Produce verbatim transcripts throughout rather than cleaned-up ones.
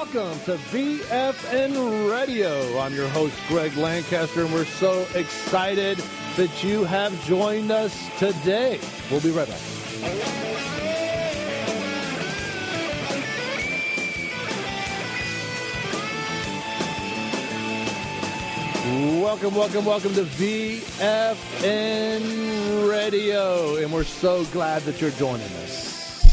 Welcome to V F N Radio. I'm your host, Greg Lancaster, and we're so excited that you have joined us today. We'll be right back. Welcome, welcome, welcome to V F N Radio, and we're so glad that you're joining us.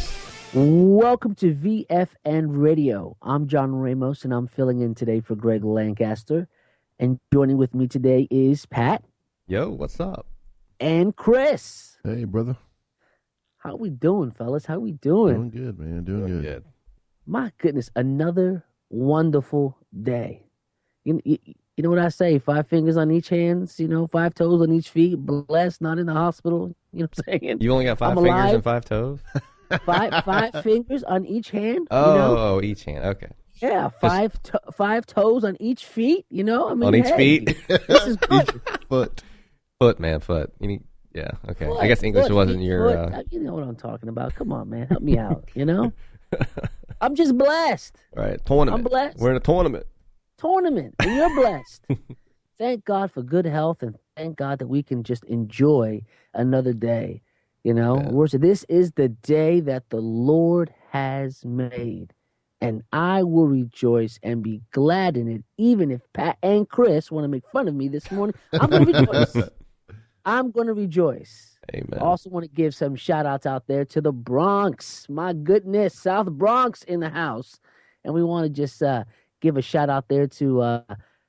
Welcome to V F N Radio. I'm John Ramos, and I'm filling in today for Greg Lancaster. And joining with me today is Pat. Yo, what's up? And Chris. Hey, brother. How we doing, fellas? How we doing? Doing good, man. Doing, Doing good. good. My goodness, another wonderful day. You, you, you know what I say? Five fingers on each hands, you know, five toes on each feet, blessed, not in the hospital. You know what I'm saying? You only got five I'm fingers alive. and five toes? Five five fingers on each hand. Oh, you know? oh, each hand. Okay. Yeah, five to- five toes on each feet. You know, I mean, On each hey, feet? This is good. Foot. Foot, man, foot. You need, yeah, okay. Foot, I guess English foot, wasn't feet, your... foot. Uh, You know what I'm talking about. Come on, man, help me out. You know, I'm just blessed. right, tournament. I'm blessed. We're in a tournament. Tournament, and you're blessed. Thank God for good health, and thank God that we can just enjoy another day. You know, Yeah. We're- so this is the day that the Lord has made, and I will rejoice and be glad in it, even if Pat and Chris want to make fun of me this morning. I'm going to rejoice. I'm going to rejoice. Amen. I also want to give some shout outs out there to the Bronx. My goodness, South Bronx in the house. And we want to just uh, give a shout out there to uh,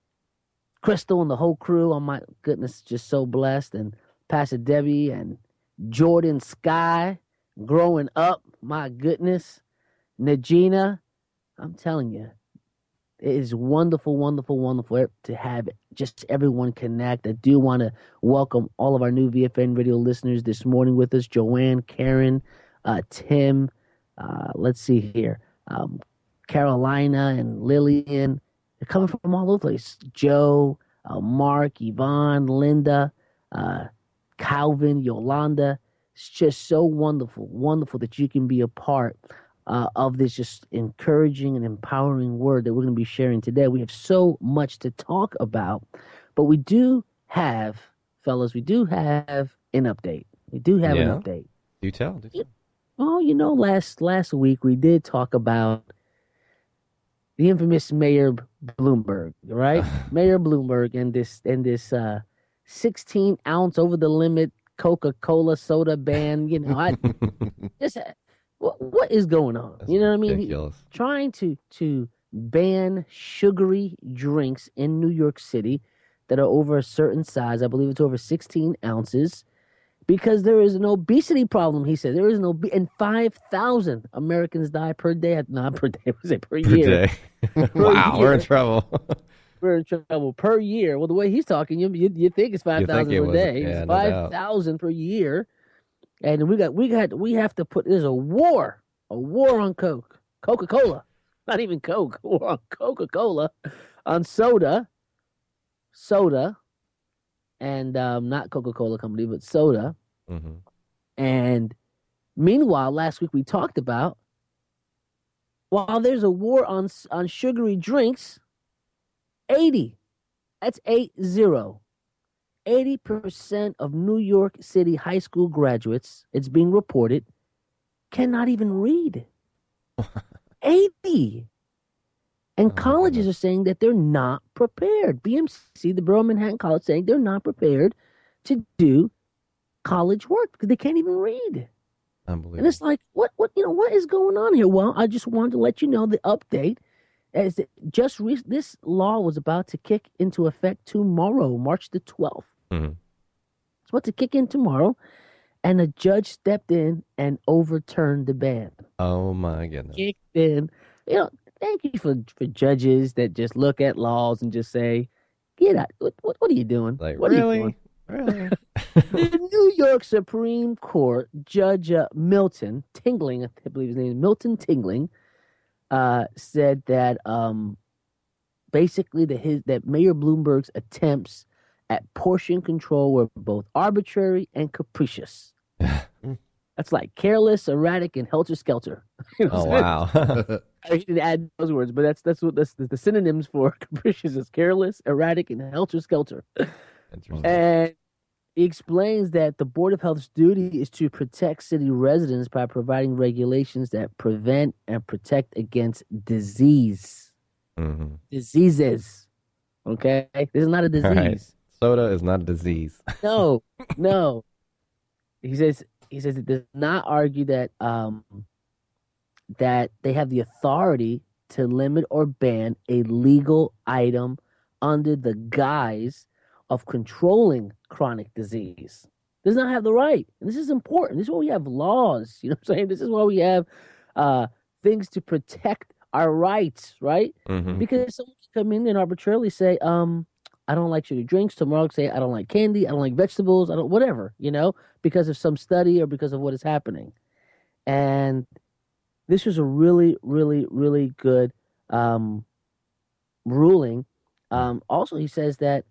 Crystal and the whole crew. Oh my goodness, just so blessed. And Pastor Debbie and Jordan Sky growing up. My goodness. Najina, I'm telling you, it is wonderful, wonderful, wonderful to have just everyone connect. I do want to welcome all of our new V F N radio listeners this morning with us. Joanne, Karen, uh, Tim, uh, let's see here, um, Carolina and Lillian. They're coming from all over the place. Joe, uh, Mark, Yvonne, Linda, uh, Calvin, Yolanda. It's just so wonderful, wonderful that you can be a part Uh, of this just encouraging and empowering word that we're going to be sharing today. We have so much to talk about, but we do have, fellas, we do have an update. We do have Yeah. an update. Do tell. Do tell. Well, you know, last last week we did talk about the infamous Mayor Bloomberg, right? Mayor Bloomberg and this and this uh, sixteen ounce over the limit Coca-Cola soda ban. You know, I just. What what is going on? That's you know what I mean? He- ridiculous. trying to to ban sugary drinks in New York City that are over a certain size. I believe it's over sixteen ounces, because there is an obesity problem. He said there is an obe- and five thousand Americans die per day. Not per day. Was it per, Per year? day. Wow, we're in year. trouble. We're in trouble per year. Well, the way he's talking, you you, you think it's five You think thousand it per was- day. yeah, It's no five doubt. thousand per year. And we got we got we have to put there's a war, a war on Coke, Coca-Cola, not even Coke, war on Coca-Cola, on soda, soda, and um, not Coca-Cola company, but soda. hmm And meanwhile, last week we talked about while there's a war on on sugary drinks, eighty, that's eight zero. eighty percent of New York City high school graduates, it's being reported, cannot even read. eighty. And Oh, my colleges goodness. are saying that they're not prepared. B M C, the Borough Manhattan College, saying they're not prepared to do college work because they can't even read. And Unbelievable. it's like, what, what, you know, what is going on here? Well, I just wanted to let you know the update. As it just re- this law was about to kick into effect tomorrow, March the twelfth. Mhm. It's about to kick in tomorrow, and a judge stepped in and overturned the ban. Oh, my goodness. Kicked in. You know, thank you for for judges that just look at laws and just say, "Get out! What what, what are you doing? Like, what are you really? doing?" Really? The New York Supreme Court Judge uh, Milton Tingling, I believe his name is Milton Tingling, uh, said that um, basically that his that Mayor Bloomberg's attempts at portion control were both arbitrary and capricious. That's like careless, erratic, and helter skelter. You know Oh what I'm saying? wow. I didn't add those words, but that's that's what that's the, the synonyms for capricious is careless, erratic, and helter skelter. Interesting. And he explains that the Board of Health's duty is to protect city residents by providing regulations that prevent and protect against disease. hmm Diseases. Okay? This is not a disease. Right. Soda is not a disease. No, no. He says he says it does not argue that um that they have the authority to limit or ban a legal item under the guise of controlling chronic disease. Does not have the right. And this is important. This is why we have laws. You know what I'm saying? This is why we have uh, things to protect our rights, right? hmm Because someone can come in and arbitrarily say, um, I don't like sugar drinks. Tomorrow say, I don't like candy. I don't like vegetables. I don't, whatever, you know, because of some study or because of what is happening. And this was a really, really, really good um, ruling. Um, also, he says that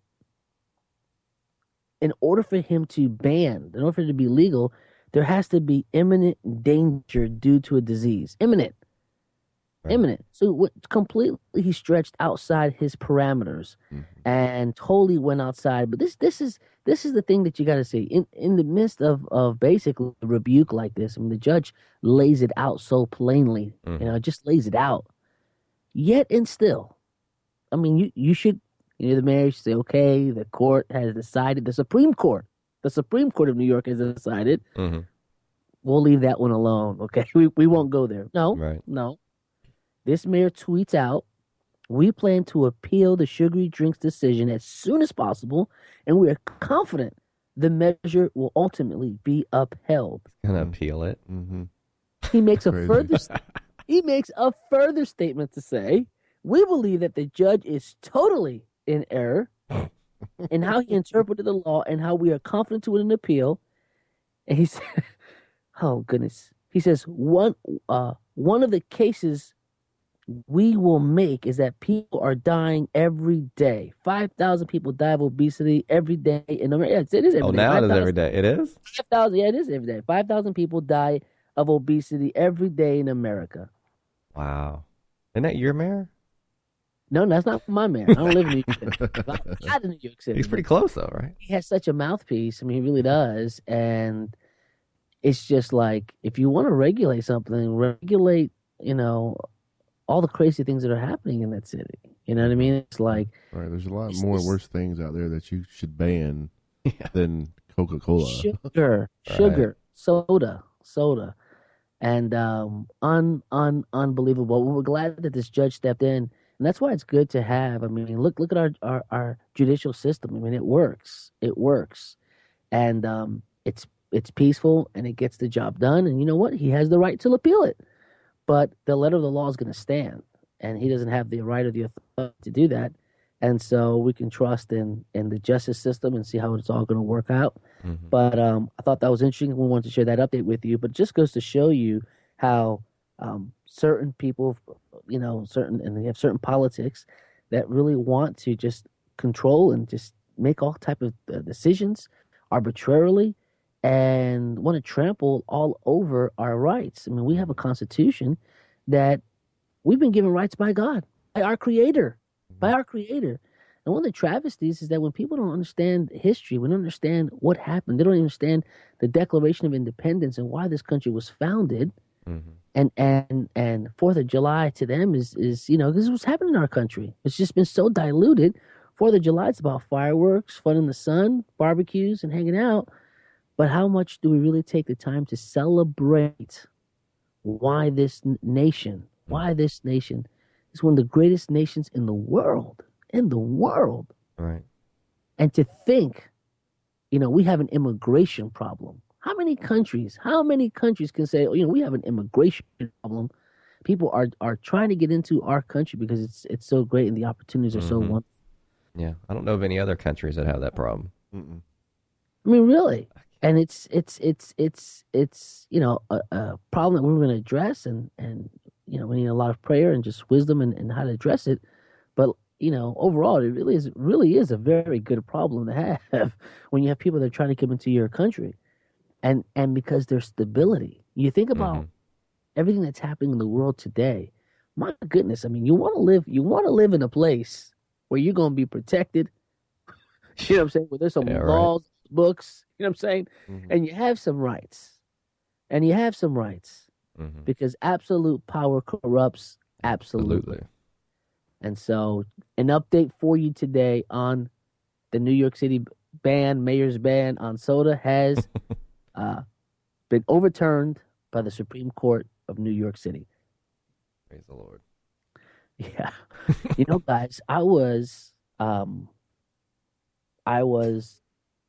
in order for him to ban, in order for it to be legal, there has to be imminent danger due to a disease. Imminent. Right. Imminent. So what, completely he stretched outside his parameters Mhm. and totally went outside. But this this is this is the thing that you got to see. In in the midst of, of basically a rebuke like this, I mean, the judge lays it out so plainly, Mhm. you know, just lays it out. Yet and still, I mean, you, you should, you know, the mayor should say, okay, the court has decided, the Supreme Court, the Supreme Court of New York has decided, hmm we'll leave that one alone, okay? We, we won't go there. No, Right. no. This mayor tweets out, we plan to appeal the sugary drinks decision as soon as possible, and we are confident the measure will ultimately be upheld. Gonna Mhm. appeal it. Mm-hmm. He makes a Crazy. further he makes a further statement to say, we believe that the judge is totally in error in how he interpreted the law and how we are confident to win an appeal. And he said, oh goodness. He says one uh one of the cases we will make is that people are dying every day. Five thousand people die of obesity every day in America. Yes, it is every Oh, day. now it is 5,000 every day. It is. Five thousand, yeah, it is every day. Five thousand people die of obesity every day in America. Wow. Isn't that your mayor? No, that's not my man. I don't live in New York City. I'm not in New York City. He's pretty close though, right? He has such a mouthpiece. I mean, he really does. And it's just like, if you want to regulate something, regulate, you know, all the crazy things that are happening in that city. You know what I mean? It's like, Right. There's a lot It's- more it's- worse things out there that you should ban Yeah. than Coca-Cola. sugar, sugar, soda, soda, and um, un, un, unbelievable. We're glad that this judge stepped in, and that's why it's good to have. I mean, look, look at our, our, our judicial system. I mean, it works. It works, and um, it's it's peaceful and it gets the job done. And you know what? He has the right to appeal it, but the letter of the law is going to stand, and he doesn't have the right or the authority to do that. And so we can trust in in the justice system and see how it's all going to work out. Mhm. But um, I thought that was interesting. We wanted to share that update with you. But it just goes to show you how um, certain people, you know, certain and they have certain politics that really want to just control and just make all type of uh, decisions arbitrarily and want to trample all over our rights. I mean, we have a constitution that we've been given rights by God, by our Creator, by our Creator. And one of the travesties is that when people don't understand history, we don't understand what happened, they don't understand the Declaration of Independence and why this country was founded. Mhm. And and and Fourth of July to them is is you know this is what's happening in our country. It's just been so diluted. Fourth of July is about fireworks, fun in the sun, barbecues, and hanging out. But how much do we really take the time to celebrate why this n- nation, why this nation is one of the greatest nations in the world, in the world, Right. and to think, you know, we have an immigration problem. How many countries, how many countries can say, you know, we have an immigration problem? People are are trying to get into our country because it's it's so great and the opportunities are so Mhm. wonderful. Yeah. I don't know of any other countries that have that problem. Mm-mm. I mean, really. And it's it's it's it's it's you know a, a problem that we're going to address, and and you know we need a lot of prayer and just wisdom and, and how to address it. But you know, overall, it really is really is a very good problem to have when you have people that are trying to come into your country. and and because there's stability. You think about Mhm. everything that's happening in the world today. My goodness, I mean, you want to live you want to live in a place where you're going to be protected. You know what I'm saying? Where there's some Yeah, right. laws, books. You know what I'm saying? Mhm. And you have some rights, and you have some rights Mhm. because absolute power corrupts absolutely. Absolutely. And so, an update for you today on the New York City ban, mayor's ban on soda has uh, been overturned by the Supreme Court of New York City. Praise the Lord. Yeah. You know, guys, I was um I was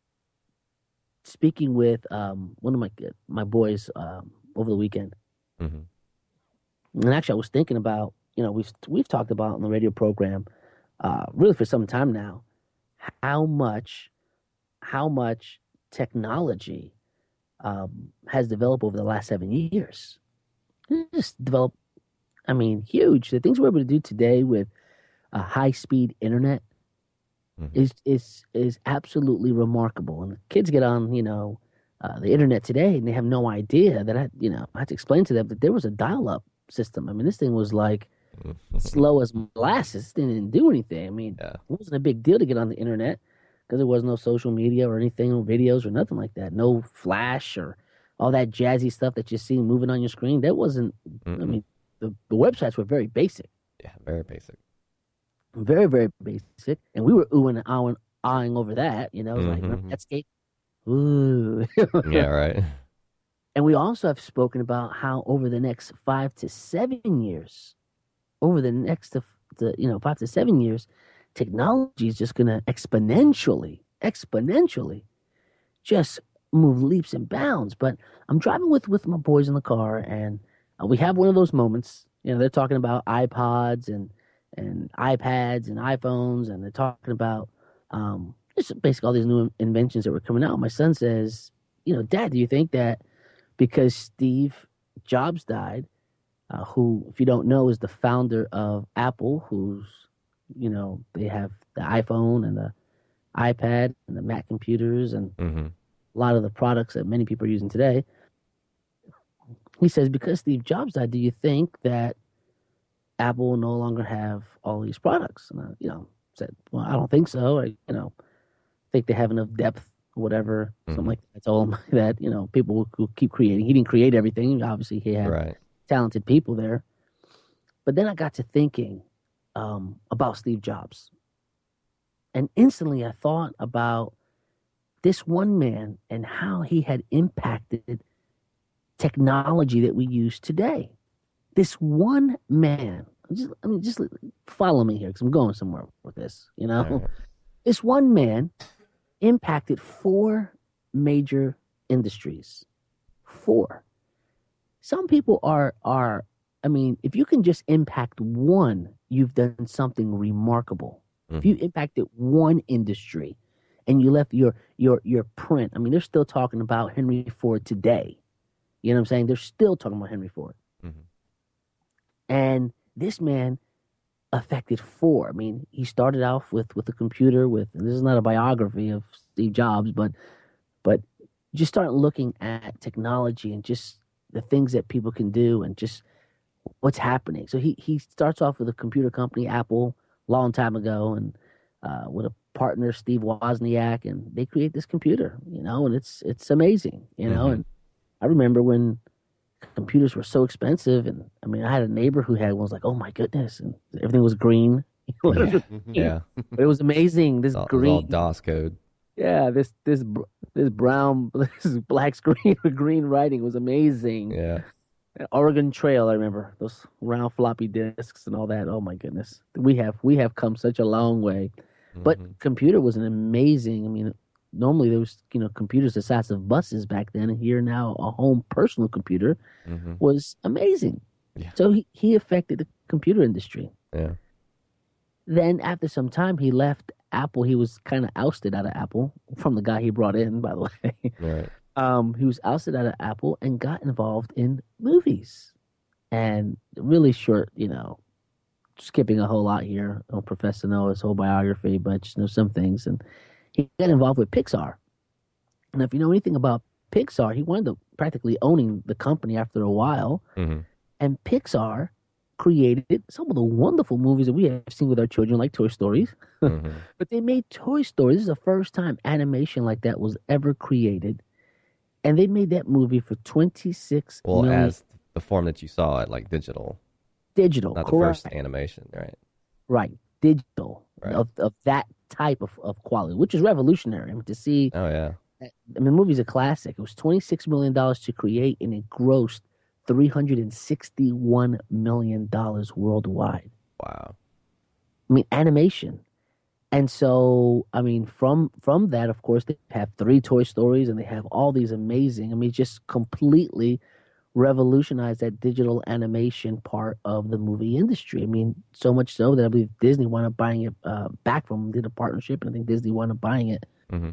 speaking with um one of my my boys um over the weekend. Mhm. And actually I was thinking about, you know, we've we've talked about on the radio program uh really for some time now how much how much technology um has developed over the last seven years. It's just developed, I mean, huge. The things we're able to do today with a high speed internet Mhm. is is is absolutely remarkable. And kids get on, you know, uh, the internet today, and they have no idea that I, you know, I had to explain to them that there was a dial-up system. I mean, this thing was like Mhm. slow as molasses. This thing didn't do anything. I mean, Yeah. it wasn't a big deal to get on the internet because there was no social media or anything, no videos or nothing like that. No flash or all that jazzy stuff that you see moving on your screen. That wasn't. I Mm-mm. mean, the the websites were very basic. Yeah. Very basic. Very, very basic. And we were oohing and ahhing, ahhing over that, you know, it was like, remember Mhm. Netscape? Ooh. Yeah. Right. And we also have spoken about how over the next five to seven years, over the next, to, to, you know, five to seven years, technology is just going to exponentially, exponentially just move leaps and bounds. But I'm driving with, with my boys in the car, and uh, we have one of those moments. You know, they're talking about iPods and and iPads and iPhones, and they're talking about um, just basically all these new inventions that were coming out. My son says, you know, Dad, do you think that because Steve Jobs died, uh, who, if you don't know, is the founder of Apple, who's, you know, they have the iPhone and the iPad and the Mac computers and Mhm. a lot of the products that many people are using today. He says, because Steve Jobs died, do you think that Apple will no longer have all these products? And I, you know, said, well, I don't think so. I, you know, think they have enough depth or whatever, something Mhm. like that. I told him that, you know, people will, will keep creating. He didn't create everything. Obviously, he had Right. talented people there. But then I got to thinking um, about Steve Jobs. And instantly I thought about this one man and how he had impacted technology that we use today. This one man, just, I mean, just follow me here because I'm going somewhere with this. You know, All right. this one man impacted four major industries. Four. Some people are are. I mean, if you can just impact one, you've done something remarkable. If you impacted one industry, and you left your your your print. I mean, they're still talking about Henry Ford today. You know what I'm saying? They're still talking about Henry Ford. Mhm. And this man affected four. I mean, he started off with with a computer. With, and this is not a biography of Steve Jobs, but but just start looking at technology and just the things that people can do and just what's happening. So he he starts off with a computer company, Apple, a long time ago, and uh, with a partner, Steve Wozniak, and they create this computer, you know, and it's it's amazing, you know. Mhm. And I remember when computers were so expensive, and I mean, I had a neighbor who had one. Was like, oh my goodness, and everything was green. Yeah. Yeah. But it was amazing. This It's all, it was all green, DOS code. yeah, this this br- this brown, this black screen with green writing was amazing. Yeah. Oregon Trail, I remember those round floppy disks and all that. Oh my goodness, we have we have come such a long way. But Mhm. computer was an amazing. I mean, normally there was, you know, computers the size of buses back then, and here now a home personal computer Mhm. was amazing. Yeah. So he, he affected the computer industry. Yeah. Then after some time, he left Apple. He was kind of ousted out of Apple from the guy he brought in, by the way. Right. Um, he was ousted out of Apple and got involved in movies. And really short, you know, skipping a whole lot here. I don't profess to know his whole biography, but just know some things. And he got involved with Pixar. And if you know anything about Pixar, he wound up practically owning the company after a while. Mm-hmm. And Pixar created some of the wonderful movies that we have seen with our children, like Toy Stories. Mm-hmm. But they made Toy Story. This is the first time animation like that was ever created. And they made that movie for twenty-six Well, million as the form that you saw it, like digital, digital, not the correct. first animation, right? Right, digital Right. of of that type of, of quality, which is revolutionary. I mean, to see, Oh yeah. I mean, the movie's a classic. It was twenty-six million dollars to create, and it grossed three hundred sixty-one million dollars worldwide. Wow. I mean, animation. And so, I mean, from from that, of course, they have three Toy Stories, and they have all these amazing. I mean, just completely revolutionized that digital animation part of the movie industry. I mean, so much so that I believe Disney wound up buying it uh, back from them, did a partnership, and I think Disney wound up buying it. Mm-hmm.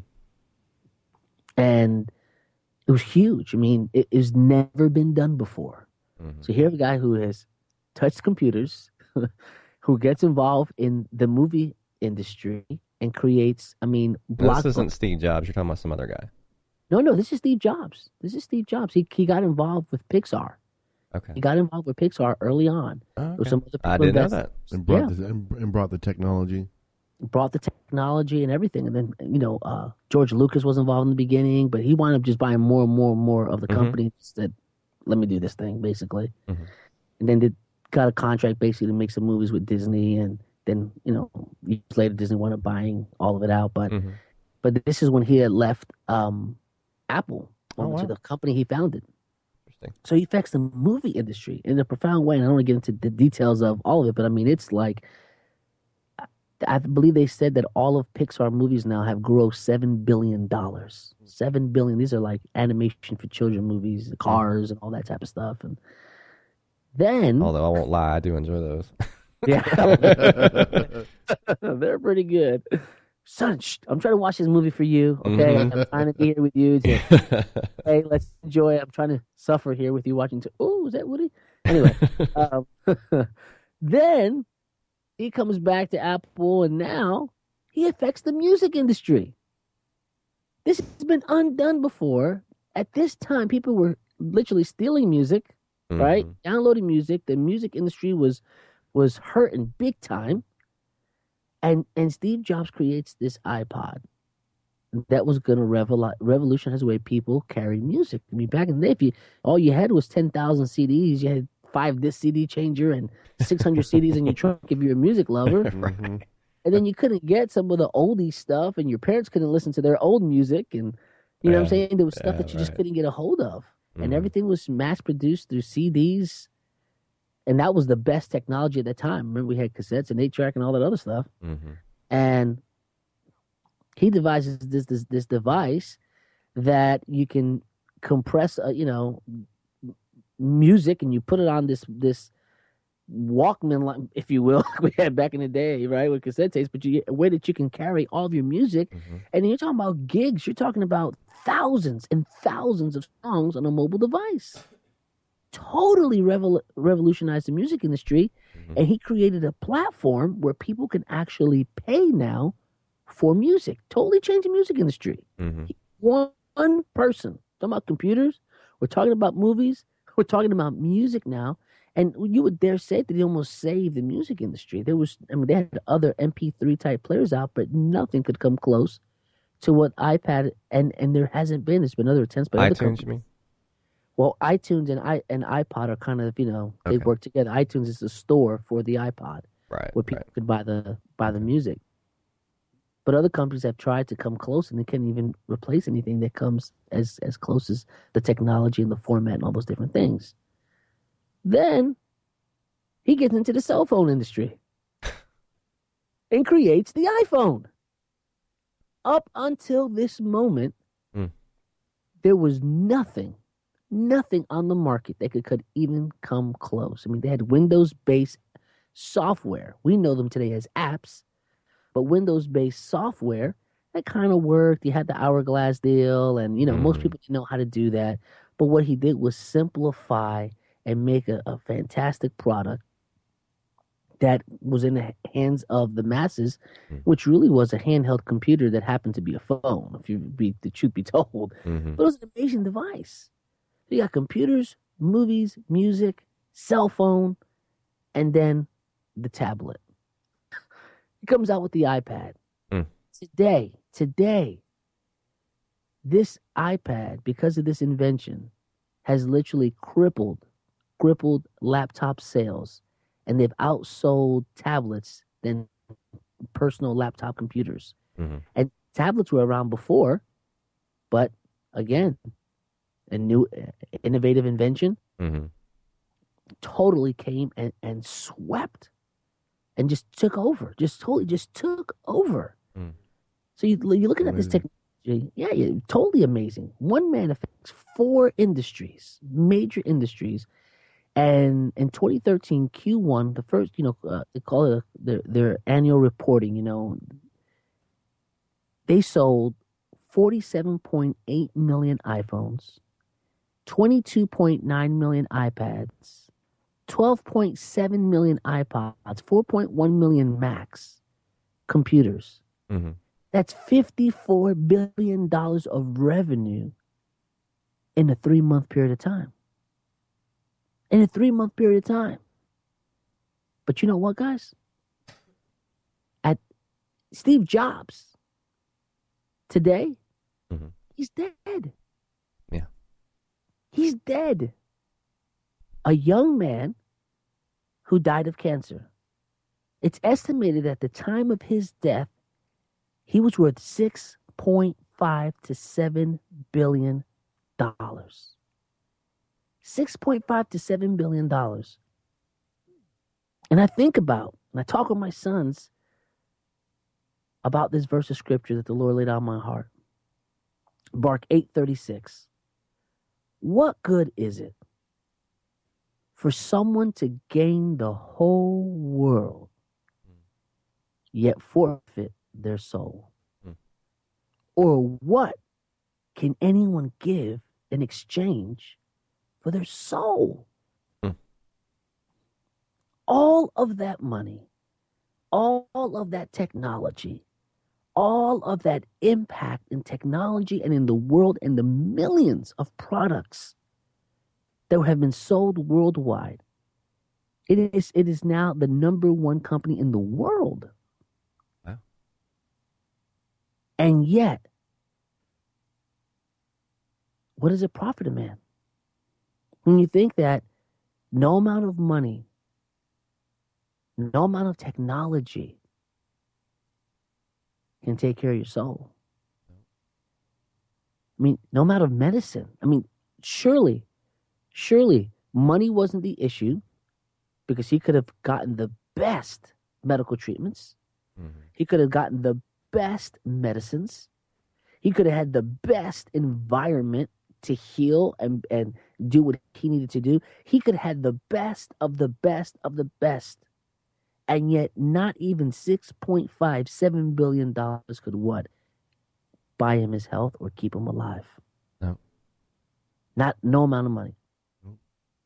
And it was huge. I mean, it has never been done before. Mm-hmm. So here, a guy who has touched computers, who gets involved in the movie industry and creates, I mean, This isn't Steve Jobs. You're talking about some other guy. No, no, this is Steve Jobs. This is Steve Jobs. He he got involved with Pixar. Okay. He got involved with Pixar early on. Oh, There were okay. some other people I didn't know invested- that. And brought Yeah. the and, and brought the technology. Brought the technology and everything. And then, you know, uh, George Lucas was involved in the beginning, but he wound up just buying more and more and more of the Mhm. company. Said, let me do this thing, basically. Mhm. And then did, got a contract basically to make some movies with Disney. And then, you know, years later, Disney wound up buying all of it out. But Mhm. but this is when he had left um, Apple, Oh, over to wow. the company he founded. Interesting. So he affects the movie industry in a profound way. And I don't want to get into the details of all of it, but I mean, it's like, I believe they said that all of Pixar movies now have grossed seven billion dollars. seven billion dollars. These are like animation for children movies, Cars and all that type of stuff. And then, Although I won't lie, I do enjoy those. yeah, they're pretty good. Son, shh, I'm trying to watch this movie for you. Okay. Mhm. I'm trying to be here with you. To, hey, let's enjoy it. I'm trying to suffer here with you watching. T- oh, is that Woody? Anyway, um, then he comes back to Apple, and now he affects the music industry. This has been undone before. At this time, people were literally stealing music, right? Mhm. Downloading music. The music industry was was hurting big time. And and Steve Jobs creates this iPod that was going to revol- revolutionize the way people carry music. I mean, back in the day, if you all you had was ten thousand C Ds, you had five disc C D changer and six hundred C Ds in your trunk if you're a music lover. Mhm. And then you couldn't get some of the oldie stuff, and your parents couldn't listen to their old music. And you know what I'm Yeah. saying? There was stuff Yeah, that you just right. couldn't get a hold of. And Mhm. everything was mass produced through C Ds. And that was the best technology at that time. Remember, we had cassettes and eight track and all that other stuff. Mhm. And he devises this this this device that you can compress, uh, you know, music, and you put it on this this Walkman, like, if you will, like we had back in the day, right, with cassette tapes. But you a way that you can carry all of your music, Mhm. and you're talking about gigs. You're talking about thousands and thousands of songs on a mobile device. Totally revol- revolutionized the music industry. Mhm. And he created a platform where people can actually pay now for music. Totally changed the music industry. Mhm. One, one person. Talking about computers. We're talking about movies. We're talking about music now. And you would dare say that he almost saved the music industry. There was, I mean, they had other M P three type players out, but nothing could come close to what iPad and and there hasn't been. There's been other attempts, but other iTunes, companies. you mean? Well, iTunes and i and iPod are kind of, you know, they Okay. work together. iTunes is the store for the iPod Right. where people right. could buy the buy the music. But other companies have tried to come close, and they can't even replace anything that comes as as close as the technology and the format and all those different things. Then he gets into the cell phone industry and creates the iPhone. Up until this moment, Hmm. there was nothing, nothing on the market that could, could even come close. I mean, they had Windows-based software. We know them today as apps, but Windows-based software that kind of worked. You had the Hourglass deal, and you know most Mhm. people didn't know how to do that. But what he did was simplify and make a, a fantastic product that was in the hands of the masses, which really was a handheld computer that happened to be a phone, if you be the truth be told. Mm-hmm. But it was an amazing device. So you got computers, movies, music, cell phone, and then the tablet. It comes out with the iPad. Mm. Today, today, this iPad, because of this invention, has literally crippled, crippled laptop sales. And they've outsold tablets than personal laptop computers. Mm-hmm. And tablets were around before, but again, a new innovative invention Mm-hmm. totally came and, and swept and just took over, just totally just took over. Mm. So you, you're looking at this Amazing. technology, yeah, yeah, totally amazing. One man affects four industries, major industries. And in twenty thirteen, Q one, the first, you know, uh, they call it a, their, their annual reporting, you know, they sold forty-seven point eight million iPhones, twenty-two point nine million iPads, twelve point seven million iPods, four point one million Macs computers. Mm-hmm. That's fifty-four billion dollars of revenue in a three-month period of time. In a three-month period of time. But you know what, guys? At Steve Jobs, today, Mhm. he's dead. Yeah. He's dead. A young man who died of cancer. It's estimated at the time of his death, he was worth six point five to seven billion dollars. six point five to seven billion dollars. And I think about, and I talk with my sons about this verse of scripture that the Lord laid on my heart. Mark eight thirty-six. What good is it for someone to gain the whole world, yet forfeit their soul? Hmm. Or what can anyone give in exchange for their soul? Hmm. All of that money, all of that technology, all of that impact in technology and in the world, and the millions of products that have been sold worldwide, it is it is now the number one company in the world. Wow. And yet, what does it profit a man? When you think that no amount of money, no amount of technology can take care of your soul. I mean, no amount of medicine. I mean, surely, surely money wasn't the issue, because he could have gotten the best medical treatments. Mm-hmm. He could have gotten the best medicines. He could have had the best environment to heal and, and do what he needed to do. He could have had the best of the best of the best. And yet not even six point five, seven billion dollars could what? Buy him his health or keep him alive. No. Not no amount of money. Nope.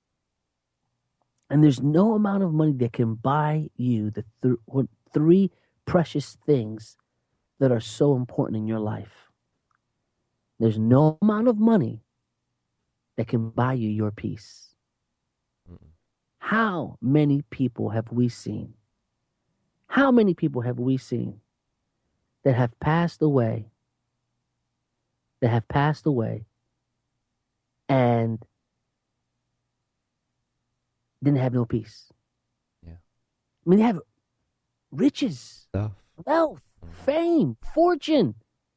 And there's no amount of money that can buy you the th- what, three precious things that are so important in your life. There's no amount of money that can buy you your peace. Mm-mm. How many people have we seen? How many people have we seen that have passed away, that have passed away and didn't have no peace? Yeah. I mean, they have riches, Stuff. wealth, fame, fortune,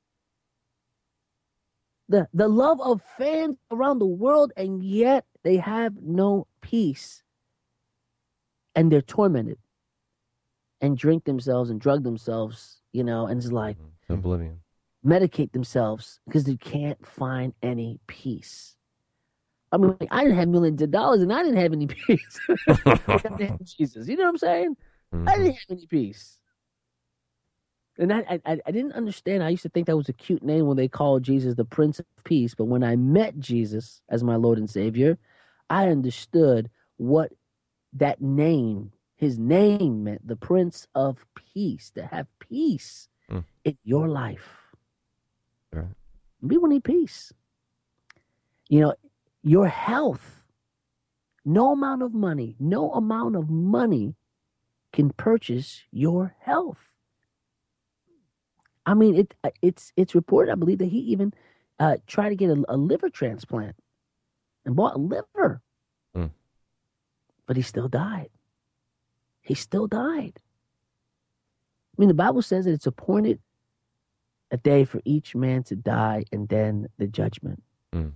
the, the love of fans around the world, and yet they have no peace. And they're tormented and drink themselves and drug themselves, you know, and it's like, Mhm. It's oblivion. medicate themselves because they can't find any peace. I mean, I didn't have millions of dollars and I didn't have any peace. I didn't have Jesus. You know what I'm saying? Mhm. I didn't have any peace. And I, I, I didn't understand. I used to think that was a cute name when they called Jesus the Prince of Peace. But when I met Jesus as my Lord and Savior, I understood what that name, His name meant the Prince of Peace, to have peace Mm. in your life. Right. People need peace. You know, your health, no amount of money, no amount of money can purchase your health. I mean, it it's it's reported, I believe, that he even uh, tried to get a, a liver transplant and bought a liver. Mm. But he still died. He still died. I mean, the Bible says that it's appointed a day for each man to die and then the judgment. Mm.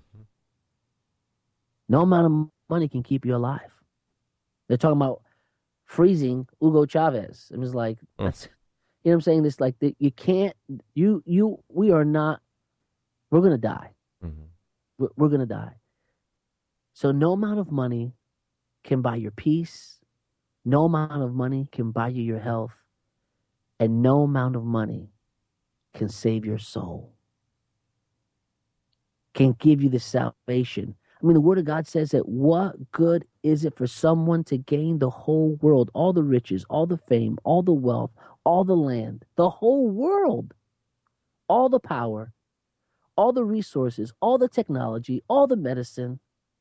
No amount of money can keep you alive. They're talking about freezing Hugo Chavez. It was like, Mm. that's, you know what I'm saying? It's like, that you can't, you, you, we are not, we're going to die. Mm-hmm. We're, we're going to die. So no amount of money can buy your peace. No amount of money can buy you your health. And no amount of money can save your soul. Can give you the salvation. I mean, the Word of God says that what good is it for someone to gain the whole world, all the riches, all the fame, all the wealth, all the land, the whole world, all the power, all the resources, all the technology, all the medicine,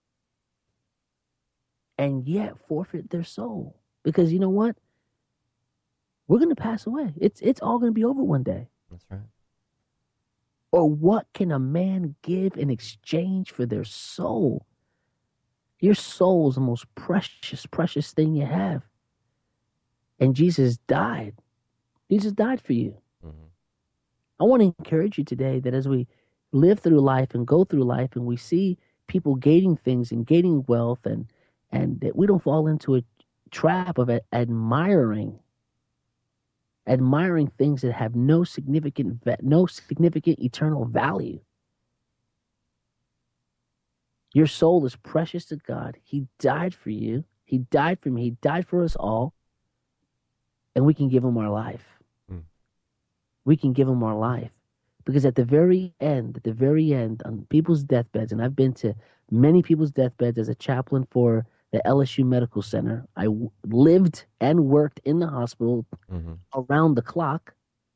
and yet forfeit their soul? Because you know what? We're going to pass away. It's it's all going to be over one day. That's right. Or what can a man give in exchange for their soul? Your soul is the most precious, precious thing you have. And Jesus died. Jesus died for you. Mm-hmm. I want to encourage you today that as we live through life and go through life and we see people gaining things and gaining wealth, and and that we don't fall into a trap of admiring admiring things that have no significant no significant eternal value. Your soul is precious to God. He died for you. He died for me. He died for us all. And we can give him our life. Mm. We can give him our life. Because at the very end, at the very end, on people's deathbeds, and I've been to many people's deathbeds as a chaplain for the L S U Medical Center. I w- lived and worked in the hospital Mm-hmm. around the clock.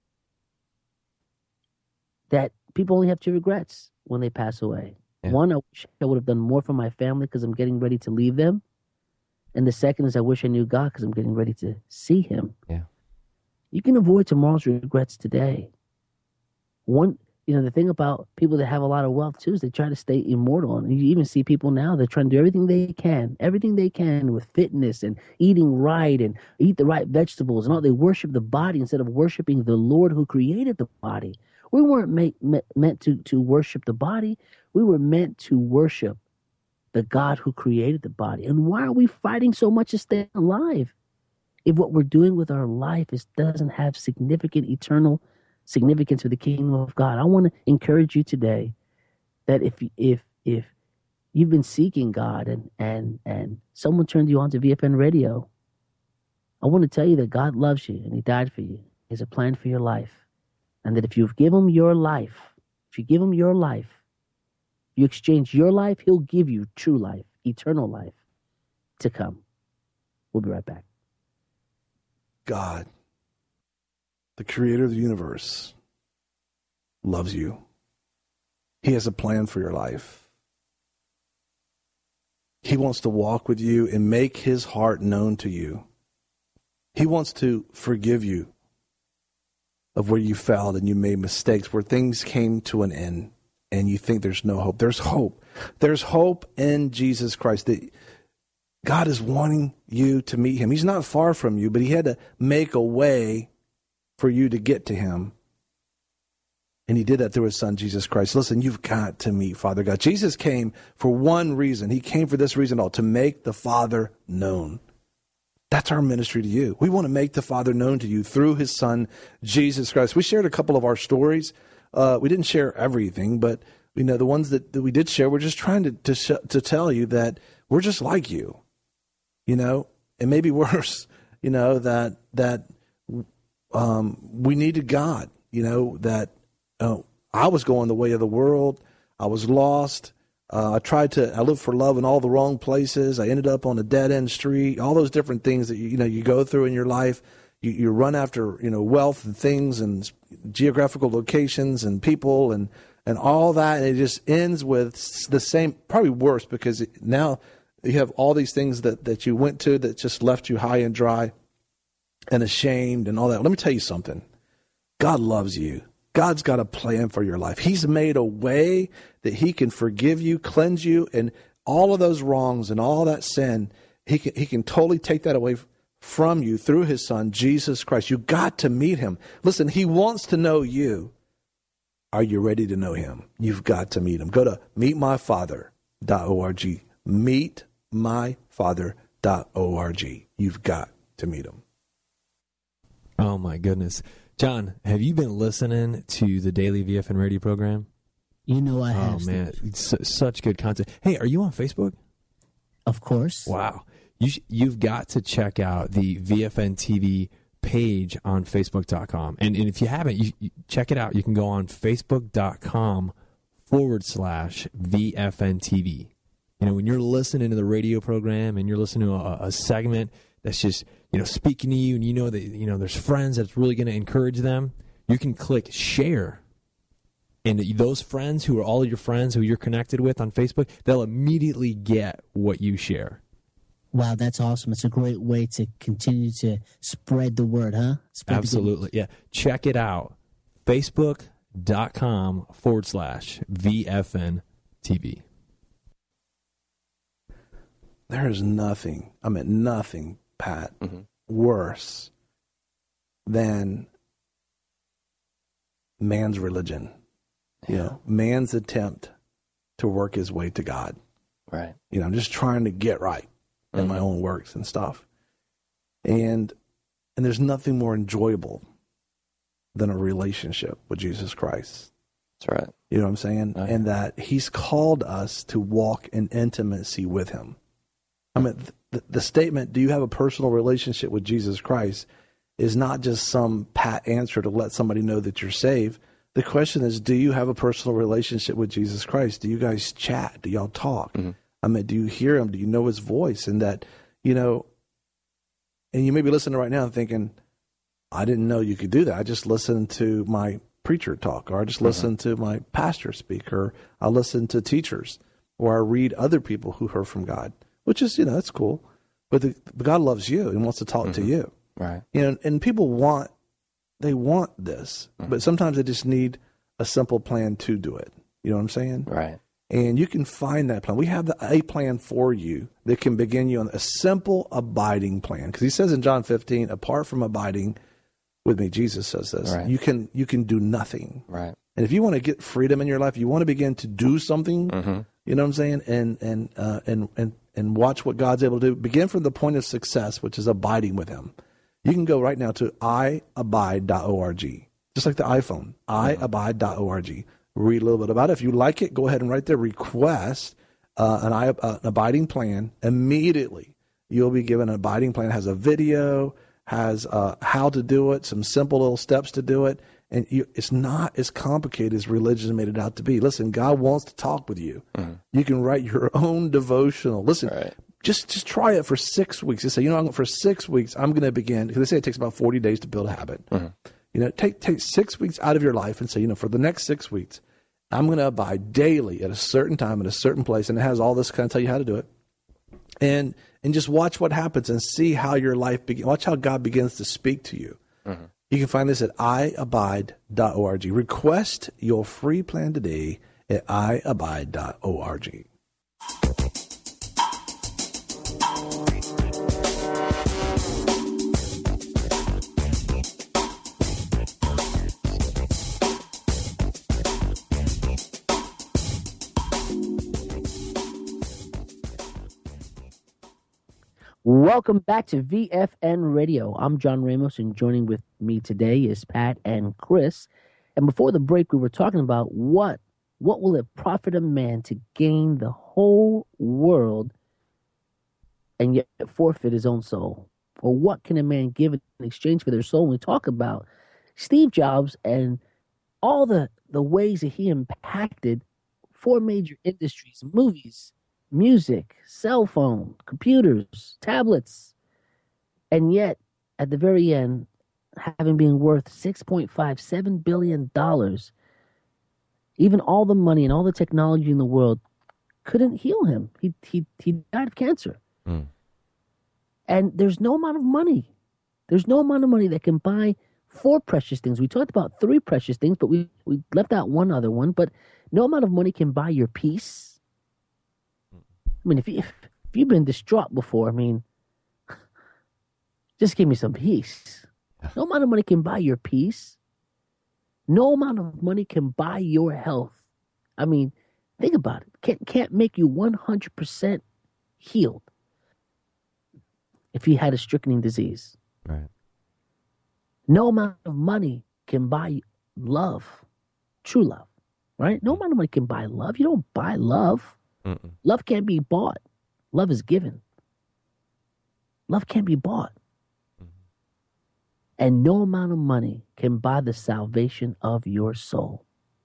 That people only have two regrets when they pass away. Yeah. One, I wish I would have done more for my family because I'm getting ready to leave them. And the second is I wish I knew God because I'm getting ready to see him. Yeah. You can avoid tomorrow's regrets today. One, you know, the thing about people that have a lot of wealth too is they try to stay immortal. And you even see people now, they're trying to do everything they can, everything they can with fitness and eating right and eat the right vegetables and all. They worship the body instead of worshiping the Lord who created the body. We weren't make, me, meant to, to worship the body. We were meant to worship the God who created the body. And why are we fighting so much to stay alive if what we're doing with our life is doesn't have significant eternal significance for the kingdom of God? I want to encourage you today that if if if you've been seeking God and and and someone turned you on to V F N Radio, I want to tell you that God loves you and he died for you. He has a plan for your life. And that if you give him your life, if you give him your life, you exchange your life, he'll give you true life, eternal life to come. We'll be right back. God, the creator of the universe, loves you. He has a plan for your life. He wants to walk with you and make his heart known to you. He wants to forgive you of where you failed and you made mistakes, where things came to an end and you think there's no hope. There's hope. There's hope in Jesus Christ. That God is wanting you to meet him. He's not far from you, but he had to make a way for you to get to him. And he did that through his son, Jesus Christ. Listen, you've got to meet Father God. Jesus came for one reason. He came for this reason all, to make the Father known. That's our ministry to you. We want to make the Father known to you through his son, Jesus Christ. We shared a couple of our stories. Uh, we didn't share everything, but you know, the ones that, that we did share, we're just trying to, to, sh- to tell you that we're just like you, you know, and maybe worse, you know, that, that um, we needed God, you know, that uh, I was going the way of the world. I was lost. Uh, I tried to, I looked for love in all the wrong places. I ended up on a dead end street, all those different things that, you, you know, you go through in your life. You, you run after, you know, wealth and things and geographical locations and people and, and all that. And it just ends with the same, probably worse, because it, now you have all these things that, that you went to that just left you high and dry and ashamed and all that. Let me tell you something. God loves you. God's got a plan for your life. He's made a way that he can forgive you, cleanse you, and all of those wrongs and all that sin, he can, he can totally take that away from you through his son, Jesus Christ. You got to meet him. Listen, he wants to know you. Are you ready to know him? You've got to meet him. Go to meet my father dot org. meet my father dot org. You've got to meet him. Oh, my goodness. John, have you been listening to the daily V F N radio program? You know I have. Oh, man. It's such good content. Hey, are you on Facebook? Of course. Wow. You sh- you've got to check out the V F N T V page on Facebook dot com. And, and if you haven't, you, you check it out. You can go on Facebook dot com forward slash V F N T V. You know, when you're listening to the radio program and you're listening to a, a segment that's just, you know, speaking to you, and you know that, you know, there's friends that's really going to encourage them, you can click share. And those friends who are all your friends who you're connected with on Facebook, they'll immediately get what you share. Wow, that's awesome. It's a great way to continue to spread the word, huh? Spread Absolutely. Yeah. Check it out. Facebook dot com forward slash V F N T V. There is nothing, I mean, nothing, Pat, Mm-hmm. worse than man's religion. You know, man's attempt to work his way to God. Right. You know, I'm just trying to get right in Mm-hmm. my own works and stuff. And and there's nothing more enjoyable than a relationship with Jesus Christ. That's right. You know what I'm saying? Oh, yeah. And that he's called us to walk in intimacy with him. I mean, the, the statement, do you have a personal relationship with Jesus Christ, is not just some pat answer to let somebody know that you're saved. The question is, do you have a personal relationship with Jesus Christ? Do you guys chat? Do y'all talk? Mm-hmm. I mean, do you hear him? Do you know his voice? And that, you know, and you may be listening right now and thinking, I didn't know you could do that. I just listened to my preacher talk, or I just listened mm-hmm. to my pastor speak, or I listen to teachers, or I read other people who heard from God, which is, you know, that's cool. But, the, but God loves you and wants to talk mm-hmm. to you. Right. You know, and people want, they want this, mm-hmm. but sometimes they just need a simple plan to do it. You know what I'm saying? Right. And you can find that plan. We have the, a plan for you that can begin you on a simple abiding plan. Because he says in John fifteen, apart from abiding with me, Jesus says this, right. you can you can do nothing. Right. And if you want to get freedom in your life, you want to begin to do something, mm-hmm. you know what I'm saying? And and uh, and and and watch what God's able to do. Begin from the point of success, which is abiding with him. You can go right now to i abide dot org, just like the iPhone, mm-hmm. i abide dot org. Read a little bit about it. If you like it, go ahead and write there, request uh, an, uh, an abiding plan. Immediately, you'll be given an abiding plan. It has a video, has uh, how to do it, some simple little steps to do it. And you, it's not as complicated as religion made it out to be. Listen, God wants to talk with you. Mm-hmm. You can write your own devotional. Listen, right. just just try it for six weeks. Just say, you know, for six weeks, I'm going to begin, because they say it takes about forty days to build a habit. Mm-hmm. You know, take take six weeks out of your life and say, you know, for the next six weeks, I'm going to abide daily at a certain time at a certain place, and it has all this kind of tell you how to do it, and and just watch what happens and see how your life begins. Watch how God begins to speak to you. Mm-hmm. You can find this at i abide dot org. Request your free plan today at i abide dot org. Welcome back to V F N Radio. I'm John Ramos, and joining with me today is Pat and Chris. And before the break, we were talking about what what will it profit a man to gain the whole world and yet forfeit his own soul? Or what can a man give in exchange for their soul? And we talk about Steve Jobs and all the, the ways that he impacted four major industries: movies, music, cell phone, computers, tablets. And yet, at the very end, having been worth six point five seven billion dollars, even all the money and all the technology in the world couldn't heal him. He he he died of cancer. Mm. And there's no amount of money. There's no amount of money that can buy four precious things. We talked about three precious things, but we, we left out one other one. But no amount of money can buy your peace. I mean, if, you, if, if you've been distraught before, I mean, just give me some peace. No amount of money can buy your peace. No amount of money can buy your health. I mean, think about it. Can't, can't make you one hundred percent healed if you had a strychnine disease. Right. No amount of money can buy love, true love, right? No amount of money can buy love. You don't buy love. Mm-mm. Love can't be bought. Love is given. Love can't be bought. And no amount of money can buy the salvation of your soul.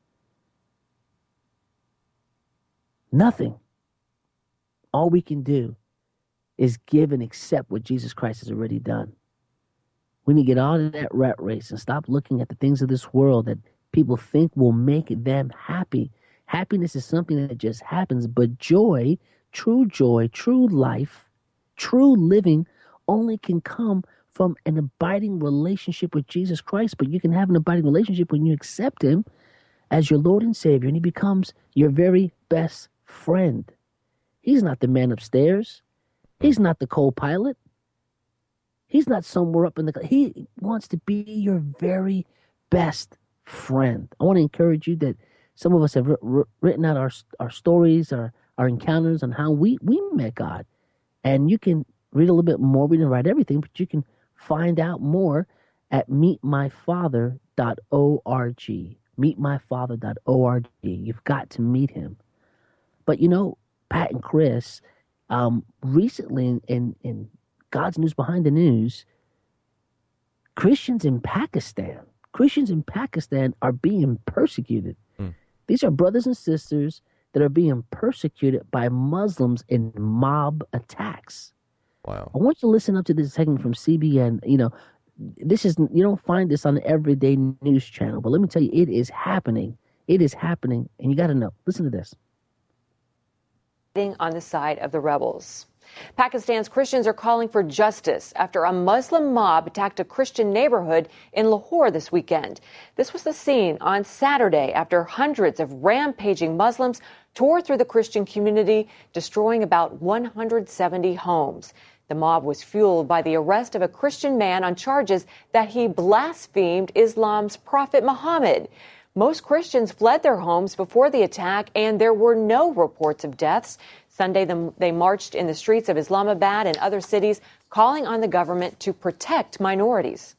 Nothing. All we can do is give and accept what Jesus Christ has already done. We need to get out of that rat race and stop looking at the things of this world that people think will make them happy. Happiness is something that just happens, but joy, true joy, true life, true living only can come from an abiding relationship with Jesus Christ. But you can have an abiding relationship when you accept him as your Lord and Savior, and he becomes your very best friend. He's not the man upstairs. He's not the co-pilot. He's not somewhere up in the... He wants to be your very best friend. I want to encourage you that some of us have r- written out our our stories, our, our encounters on how we, we met God. And you can read a little bit more. We didn't write everything, but you can find out more at meet my father dot org. meet my father dot org. You've got to meet him. But, you know, Pat and Chris, um, recently in, in, in God's News Behind the News, Christians in Pakistan, Christians in Pakistan are being persecuted. Mm. These are brothers and sisters that are being persecuted by Muslims in mob attacks. Wow. I want you to listen up to this segment from C B N. You know, this is, you don't find this on the everyday news channel, but let me tell you, it is happening. It is happening, and you got to know. Listen to this. On the side of the rebels. Pakistan's Christians are calling for justice after a Muslim mob attacked a Christian neighborhood in Lahore this weekend. This was the scene on Saturday after hundreds of rampaging Muslims tore through the Christian community, destroying about one hundred seventy homes. The mob was fueled by the arrest of a Christian man on charges that he blasphemed Islam's prophet Muhammad. Most Christians fled their homes before the attack, and there were no reports of deaths. Sunday, the, they marched in the streets of Islamabad and other cities, calling on the government to protect minorities.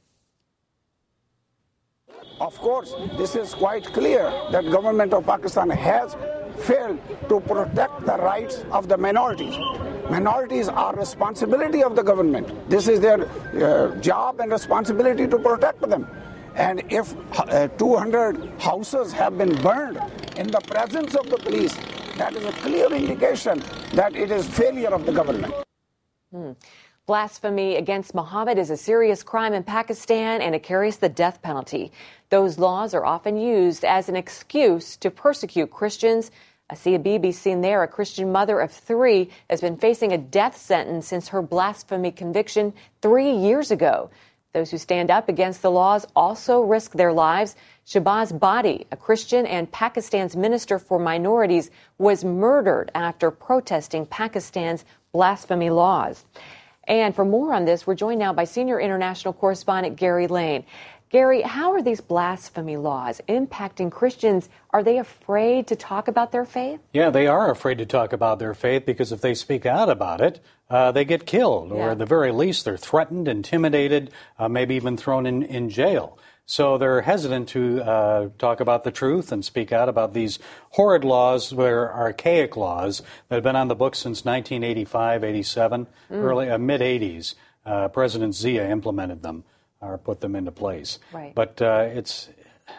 Of course, this is quite clear that the government of Pakistan has failed to protect the rights of the minorities. Minorities are responsibility of the government. This is their uh, job and responsibility to protect them. And if uh, two hundred houses have been burned in the presence of the police, that is a clear indication that it is failure of the government. Hmm. Blasphemy against Muhammad is a serious crime in Pakistan, and it carries the death penalty. Those laws are often used as an excuse to persecute Christians. Asiya Bibi, seen there, a Christian mother of three, has been facing a death sentence since her blasphemy conviction three years ago. Those who stand up against the laws also risk their lives. Shahbaz Badi, a Christian and Pakistan's minister for minorities, was murdered after protesting Pakistan's blasphemy laws. And for more on this, we're joined now by senior international correspondent Gary Lane. Gary, how are these blasphemy laws impacting Christians? Are they afraid to talk about their faith? Yeah, they are afraid to talk about their faith because if they speak out about it, uh, they get killed, or yeah. at the very least, they're threatened, intimidated, uh, maybe even thrown in, in jail. So they're hesitant to uh, talk about the truth and speak out about these horrid laws, they're archaic laws that have been on the books since nineteen eighty-five, eighty-seven, mm. early uh, mid-eighties. Uh, President Zia implemented them or put them into place. Right. But uh, it's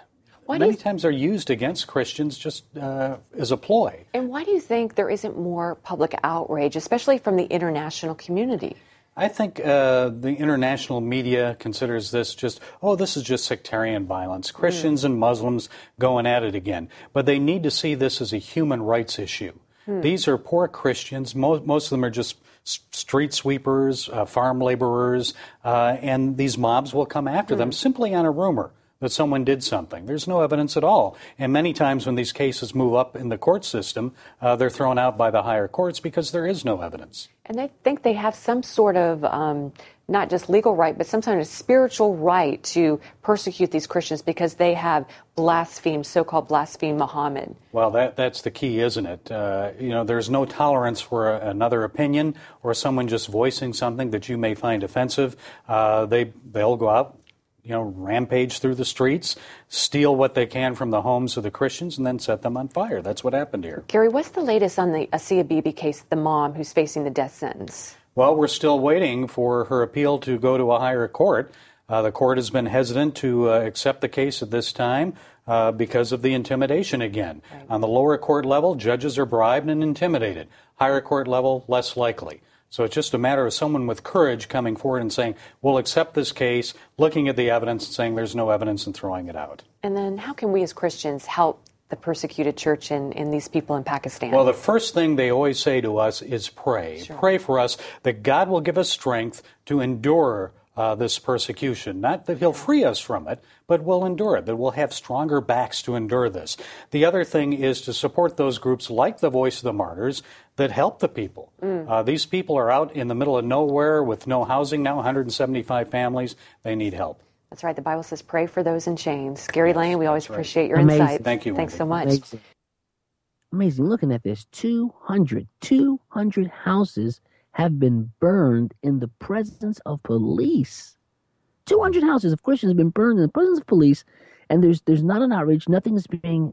Why do many you, times are used against Christians just uh, as a ploy. and why do you think there isn't more public outrage, especially from the international community? I think uh, the international media considers this just, oh, this is just sectarian violence. Christians mm. and Muslims going at it again. But they need to see this as a human rights issue. Mm. These are poor Christians. Most, most of them are just street sweepers, uh, farm laborers, uh, and these mobs will come after mm. them simply on a rumor that someone did something. There's no evidence at all. And many times when these cases move up in the court system, uh, they're thrown out by the higher courts because there is no evidence. And they think they have some sort of, um, not just legal right, but some sort of spiritual right to persecute these Christians because they have blasphemed, so-called blasphemed Muhammad. Well, that that's the key, isn't it? Uh, you know, there's no tolerance for a, another opinion or someone just voicing something that you may find offensive. Uh, they, they'll go out, you know, rampage through the streets, steal what they can from the homes of the Christians, and then set them on fire. That's what happened here. Gary, what's the latest on the Asia Bibi case, the mom who's facing the death sentence? Well, we're still waiting for her appeal to go to a higher court. Uh, the court has been hesitant to uh, accept the case at this time uh, because of the intimidation again. Right. On the lower court level, judges are bribed and intimidated. Higher court level, less likely. So it's just a matter of someone with courage coming forward and saying, we'll accept this case, looking at the evidence and saying there's no evidence and throwing it out. And then how can we as Christians help the persecuted church and, and these people in Pakistan? Well, the first thing they always say to us is pray. Sure. Pray for us that God will give us strength to endure Uh, this persecution. Not that he'll free us from it, but we'll endure it, that we'll have stronger backs to endure this. The other thing is to support those groups like the Voice of the Martyrs that help the people. Mm. Uh, these people are out in the middle of nowhere with no housing now, one hundred seventy-five families. They need help. That's right. The Bible says pray for those in chains. Gary yes, Lane, we always right. appreciate your Amazing. insight. Thank you, Thanks Wendy. so much. Amazing. Amazing. Looking at this, two hundred, two hundred houses have been burned in the presence of police. two hundred houses of Christians have been burned in the presence of police, and there's there's not an outrage. Nothing is being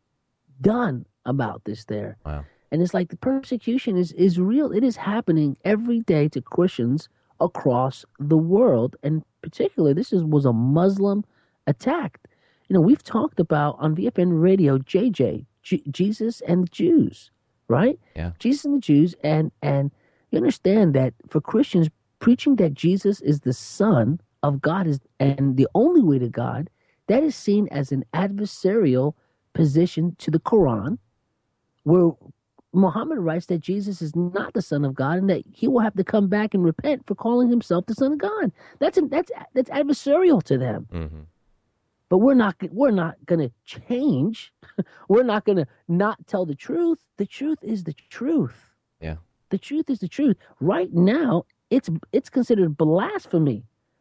done about this there. Wow. And it's like the persecution is, is real. It is happening every day to Christians across the world. And particularly, this is, was a Muslim attack. You know, we've talked about on V F N Radio, J J, G- Jesus and the Jews, right? Yeah. Jesus and the Jews. And, and you understand that for Christians, preaching that Jesus is the Son of God is and the only way to God, that is seen as an adversarial position to the Quran, where Muhammad writes that Jesus is not the Son of God and that he will have to come back and repent for calling himself the Son of God. That's that's that's adversarial to them. Mm-hmm. But we're not we're not going to change. We're not going to not tell the truth. The truth is the truth. Yeah. The truth is the truth. Right now, it's it's considered blasphemy.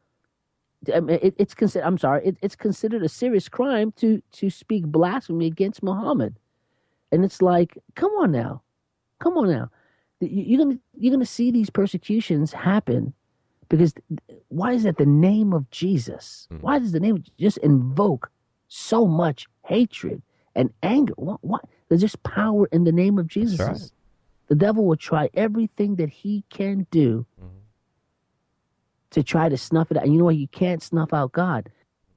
I mean, it, it's considered. I'm sorry. It, it's considered a serious crime to to speak blasphemy against Muhammad, and it's like, come on now, come on now. You're gonna you're gonna see these persecutions happen because why is that the name of Jesus? Mm-hmm. Why does the name just invoke so much hatred and anger? What? what? There's just power in the name of Jesus. Right. The devil will try everything that he can do. Mm-hmm. To try to snuff it out. And you know what? You can't snuff out God.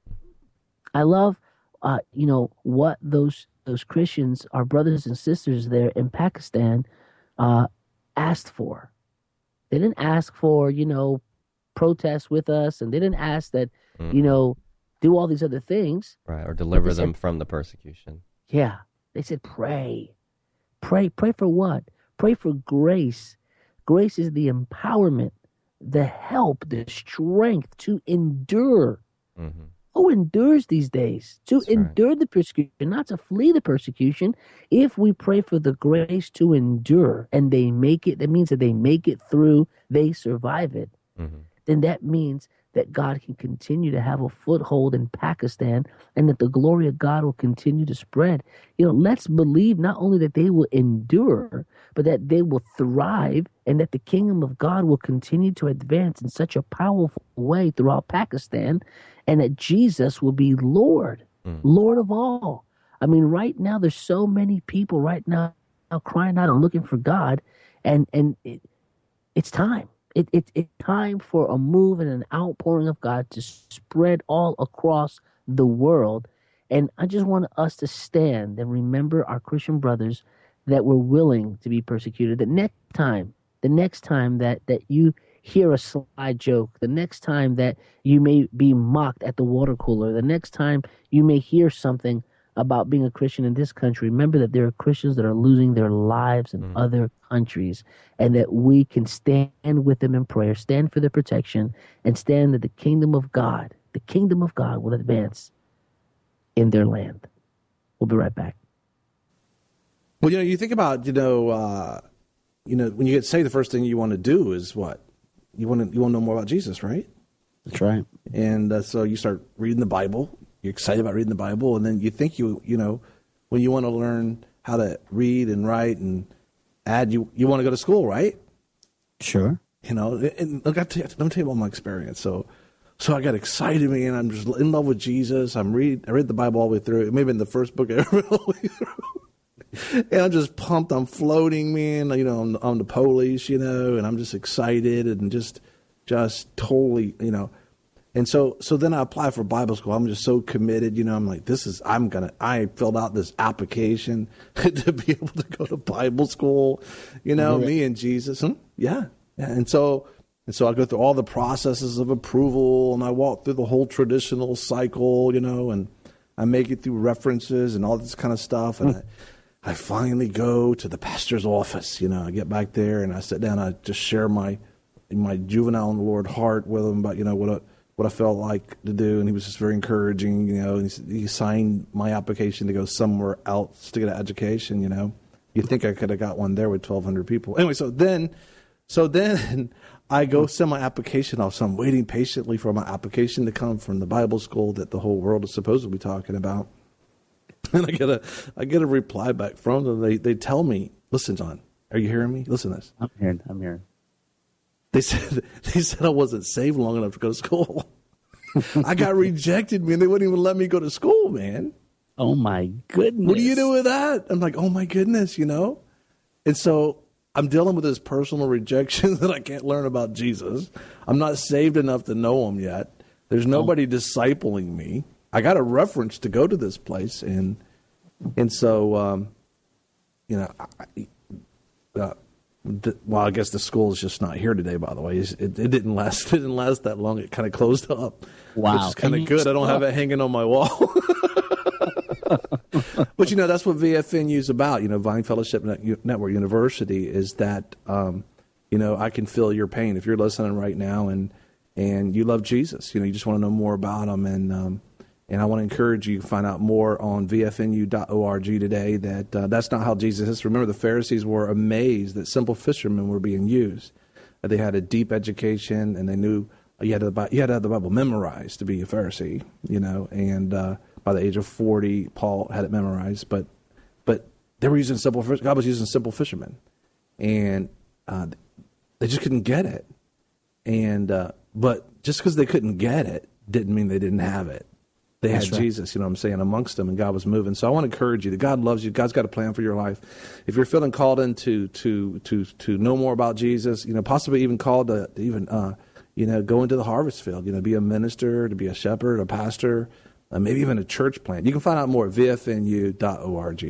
I love, uh, you know, what those those Christians, our brothers and sisters there in Pakistan, uh, asked for. They didn't ask for, you know, protests with us, and they didn't ask that, mm-hmm. you know, do all these other things. Right, or deliver them said, from the persecution. Yeah. They said, pray. Pray. Pray for what? Pray for grace. Grace is the empowerment, the help, the strength to endure. Mm-hmm. Who endures these days? To That's endure right. the persecution, not to flee the persecution. If we pray for the grace to endure and they make it, that means that they make it through, they survive it. Mm-hmm. Then that means that God can continue to have a foothold in Pakistan and that the glory of God will continue to spread. You know, let's believe not only that they will endure, but that they will thrive and that the kingdom of God will continue to advance in such a powerful way throughout Pakistan and that Jesus will be Lord, mm. Lord of all. I mean, right now, there's so many people right now crying out and looking for God, and, and it, it's time. It, it, it's time for a move and an outpouring of God to spread all across the world. And I just want us to stand and remember our Christian brothers that were willing to be persecuted. The next time, the next time that, that you hear a sly joke, the next time that you may be mocked at the water cooler, the next time you may hear something about being a Christian in this country, remember that there are Christians that are losing their lives in mm. other countries, and that we can stand with them in prayer, stand for their protection, and stand that the kingdom of God, the kingdom of God will advance in their land. We'll be right back. Well, you know, you think about, you know, uh, you know, when you get saved, the first thing you want to do is what? You want to you want to know more about Jesus, right? That's right. And uh, so you start reading the Bible. You're excited about reading the Bible, and then you think you, you know, when you want to learn how to read and write and add, you you want to go to school, right? Sure. You know, and look, let me tell you about my experience. So, so I got excited, man. I'm just in love with Jesus. I'm read I read the Bible all the way through. It may have been the first book I ever read all the way through. And I'm just pumped. I'm floating, man. You know, on, on the police, you know, and I'm just excited and just, just totally, you know. And so, so then I apply for Bible school. I'm just so committed, you know. I'm like, this is. I'm gonna. I filled out this application to be able to go to Bible school, you know. Right. Me and Jesus, hmm? yeah, yeah. And so, and so I go through all the processes of approval, and I walk through the whole traditional cycle, you know, and I make it through references and all this kind of stuff, and. Hmm. I, I finally go to the pastor's office. You know, I get back there and I sit down. I just share my my juvenile in the Lord heart with him about, you know, what I, what I felt like to do. And he was just very encouraging, you know, and he, he signed my application to go somewhere else to get an education, you know. You'd think I could have got one there with twelve hundred people. Anyway, so then, so then I go send my application off. So I'm waiting patiently for my application to come from the Bible school that the whole world is supposed to be talking about. And I get a, I get a reply back from them. They, they tell me, "Listen, John, are you hearing me? Listen to this." I'm hearing. I'm hearing. They said, they said I wasn't saved long enough to go to school. I got rejected, man. They wouldn't even let me go to school, man. Oh my goodness! What do you do with that? I'm like, oh my goodness, you know. And so I'm dealing with this personal rejection that I can't learn about Jesus. I'm not saved enough to know him yet. There's nobody oh. discipling me. I got a reference to go to this place, and and so, um, you know, I, uh, the, well, I guess the school is just not here today. By the way, it, it didn't last. It didn't last that long. It kind of closed up, wow, which is kind of good. I don't have it hanging on my wall. But you know, that's what V F N U is about. You know, Vine Fellowship Network University is that. Um, you know, I can feel your pain if you're listening right now, and and you love Jesus. You know, you just want to know more about him, and. Um, And I want to encourage you to find out more on V F N U dot org today that uh, that's not how Jesus is. Remember, the Pharisees were amazed that simple fishermen were being used. Uh, they had a deep education, and they knew uh, you, had to, you had to have the Bible memorized to be a Pharisee, you know. And uh, by the age of forty, Paul had it memorized. But but they were using simple fish. God was using simple fishermen. And uh, they just couldn't get it. And uh, but just because they couldn't get it didn't mean they didn't have it. They That's had right. Jesus, you know what I'm saying, amongst them, and God was moving. So I want to encourage you that God loves you. God's got a plan for your life. If you're feeling called in to to to, to know more about Jesus, you know, possibly even called to, to even, uh, you know, go into the harvest field, you know, be a minister, to be a shepherd, a pastor, uh, maybe even a church plant. You can find out more at V F N U dot org.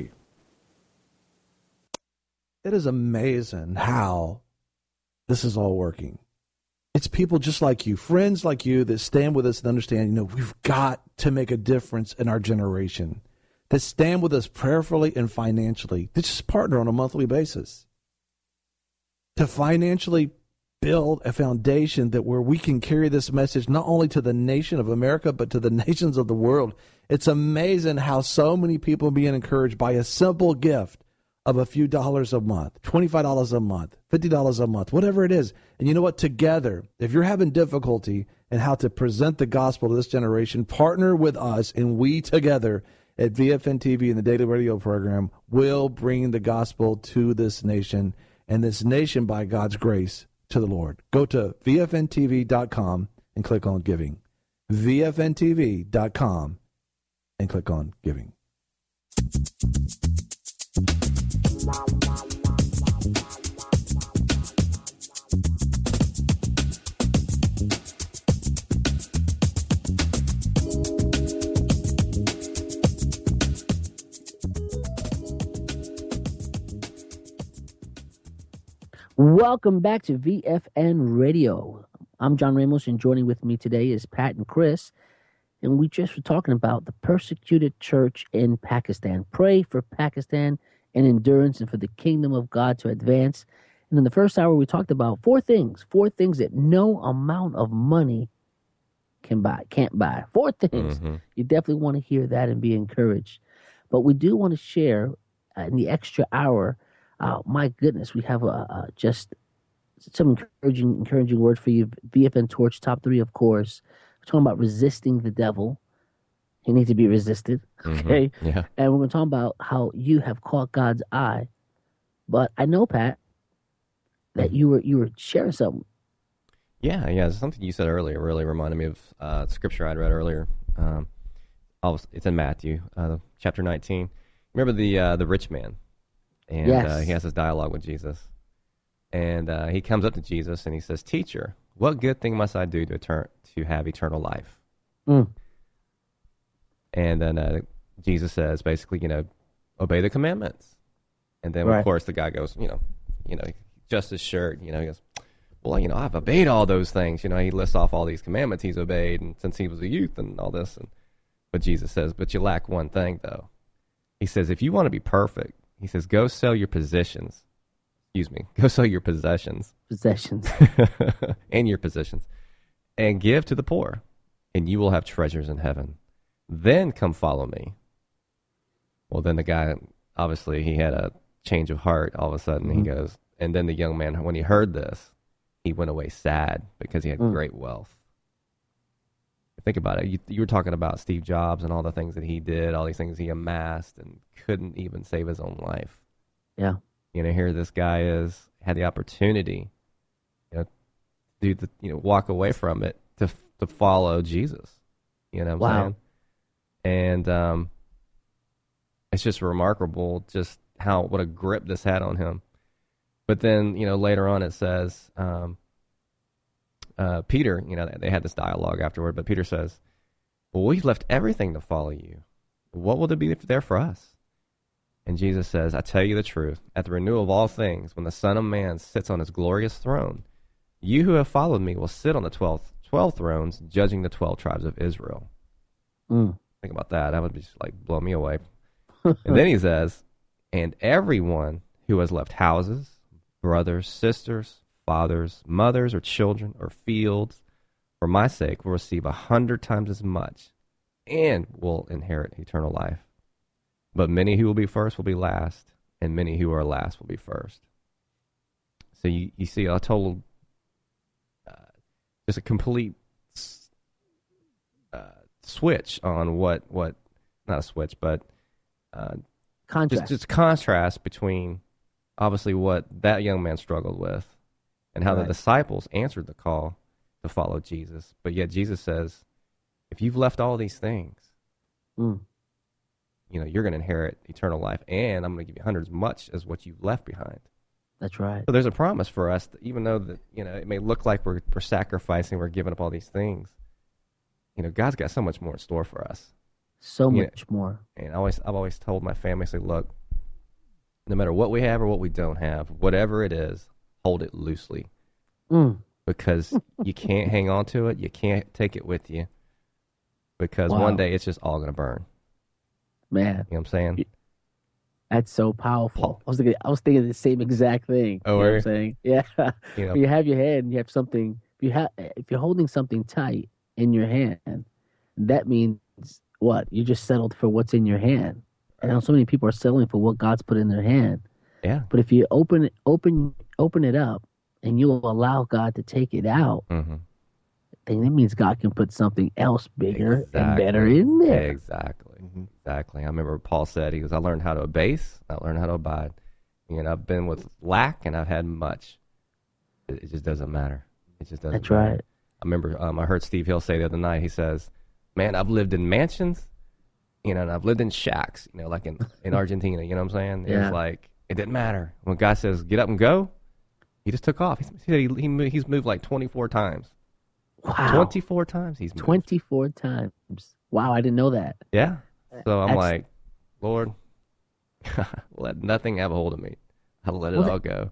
It is amazing how this is all working. It's people just like you, friends like you that stand with us and understand, you know, we've got to make a difference in our generation, that stand with us prayerfully and financially, that just partner on a monthly basis, to financially build a foundation that where we can carry this message not only to the nation of America, but to the nations of the world. It's amazing how so many people are being encouraged by a simple gift of a few dollars a month, twenty-five dollars a month, fifty dollars a month, whatever it is. And you know what? Together, if you're having difficulty in how to present the gospel to this generation, partner with us, and we together at V F N T V and the Daily Radio program will bring the gospel to this nation, and this nation, by God's grace, to the Lord. Go to V F N T V dot com and click on giving. V F N T V dot com and click on giving. Welcome back to V F N Radio. I'm John Ramos, and joining with me today is Pat and Chris. And we just were talking about the persecuted church in Pakistan. Pray for Pakistan and endurance and for the kingdom of God to advance. And in the first hour, we talked about four things, four things that no amount of money can buy, can't buy. Four things. Mm-hmm. You definitely want to hear that and be encouraged. But we do want to share uh, in the extra hour, uh, my goodness, we have a, a just some encouraging, encouraging word for you. V F N Torch Top Three, of course. We're talking about resisting the devil. He needs to be resisted. Okay. Mm-hmm. Yeah. And we're going to talk about how you have caught God's eye. But I know, Pat, that you were you were sharing something. Yeah, yeah. Something you said earlier really reminded me of uh, scripture I'd read earlier. Um, was, it's in Matthew, uh, chapter nineteen. Remember the uh, the rich man, and Yes. uh, he has this dialogue with Jesus, and uh, he comes up to Jesus and he says, "Teacher, what good thing must I do to turn to have eternal life?" Mm. And then uh, Jesus says, basically, you know, obey the commandments. And then Right. of course the guy goes, you know, you know, just his shirt, you know, he goes, well, you know, I've obeyed all those things. You know, he lists off all these commandments he's obeyed, and since he was a youth and all this. And but Jesus says, but you lack one thing, though. He says, if you want to be perfect, he says, go sell your positions. Excuse me, go sell your possessions Possessions. and your positions, and give to the poor, and you will have treasures in heaven. Then come follow me. Well, then the guy, obviously, he had a change of heart. All of a sudden, Mm-hmm. he goes, and then the young man, when he heard this, he went away sad because he had Mm. great wealth. Think about it. You, you were talking about Steve Jobs and all the things that he did, all these things he amassed, and couldn't even save his own life. Yeah. You know, here this guy is had the opportunity, you know, to the, you know, walk away from it to to follow Jesus. You know what I'm Wow. saying? And um, it's just remarkable just how what a grip this had on him. But then, you know, later on it says, um, uh, Peter, you know, they had this dialogue afterward, but Peter says, well, we've left everything to follow you. What will there be there for us? And Jesus says, I tell you the truth, at the renewal of all things, when the Son of Man sits on his glorious throne, you who have followed me will sit on the twelve, twelve thrones, judging the twelve tribes of Israel. Mm. Think about that. That would just like blow me away. And then he says, and everyone who has left houses, brothers, sisters, fathers, mothers, or children, or fields, for my sake, will receive a hundred times as much and will inherit eternal life. But many who will be first will be last, and many who are last will be first. So you, you see a total, uh, just a complete uh, switch on what, what, not a switch, but uh, Contrast. just, just contrast between obviously what that young man struggled with and how Right. the disciples answered the call to follow Jesus. But yet Jesus says, if you've left all these things, Mm. you know, you're going to inherit eternal life, and I'm going to give you hundreds as much as what you've left behind. That's right. So there's a promise for us, that even though that, you know, it may look like we're, we're sacrificing, we're giving up all these things, you know, God's got so much more in store for us. So Yeah. much more. And I always, I've always told my family, say, look, no matter what we have or what we don't have, whatever it is, hold it loosely. Mm. Because you can't hang on to it. You can't take it with you. Because Wow. one day it's just all going to burn. Man, You know what I'm saying? that's so powerful. I was thinking, I was thinking the same exact thing. Oh, you know were what you? I'm saying? Yeah. You know, When you have your hand and you have something, if you have, if you're holding something tight in your hand, that means what? You just settled for what's in your hand. And how so many people are settling for what God's put in their hand. yeah. But if you open it, open, open it up, and you will allow God to take it out, Mm-hmm. then that means God can put something else bigger and Exactly. better in there. Exactly. Exactly. I remember Paul said, he goes, I learned how to abase, I learned how to abide. You know, I've been with lack and I've had much. It, it just doesn't matter. It just doesn't That's matter. right. I remember um, I heard Steve Hill say the other night, he says, man, I've lived in mansions, you know, and I've lived in shacks, you know, like in, in Argentina, you know what I'm saying? It Yeah. was like, it didn't matter. When God says, get up and go, he just took off. He said he, he, moved, he's moved like twenty-four times. Wow. twenty-four times he's moved. twenty-four times. Wow, I didn't know that. Yeah. So I'm That's- like, Lord, let nothing have a hold of me. I'll let it Well, all go.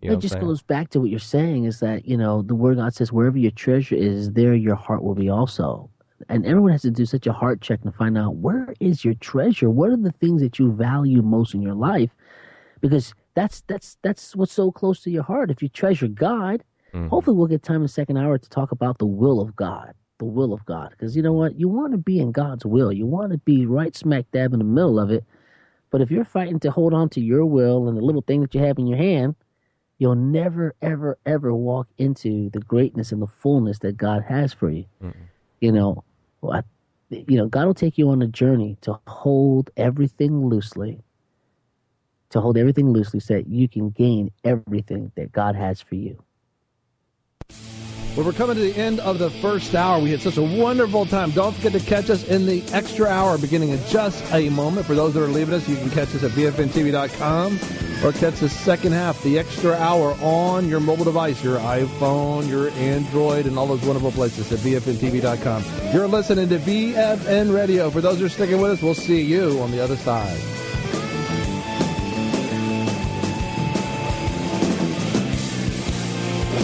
You know it what I'm just saying? goes back to what you're saying is that, you know, the word of God says, wherever your treasure is, there your heart will be also. And everyone has to do such a heart check to find out, where is your treasure? What are the things that you value most in your life? Because that's that's that's what's so close to your heart. If you treasure God, Mhm. hopefully we'll get time in the second hour to talk about the will of God. The will of God. Because you know what? You want to be in God's will. You want to be right smack dab in the middle of it. But if you're fighting to hold on to your will and the little thing that you have in your hand, you'll never, ever, ever walk into the greatness and the fullness that God has for you. Mm-mm. You know, well, I, you know, God will take you on a journey to hold everything loosely, to hold everything loosely so that you can gain everything that God has for you. Well, we're coming to the end of the first hour. We had such a wonderful time. Don't forget to catch us in the extra hour beginning in just a moment. For those that are leaving us, you can catch us at V F N T V dot com or catch the second half, the extra hour, on your mobile device, your iPhone, your Android, and all those wonderful places at V F N T V dot com. You're listening to V F N Radio. For those who are sticking with us, we'll see you on the other side.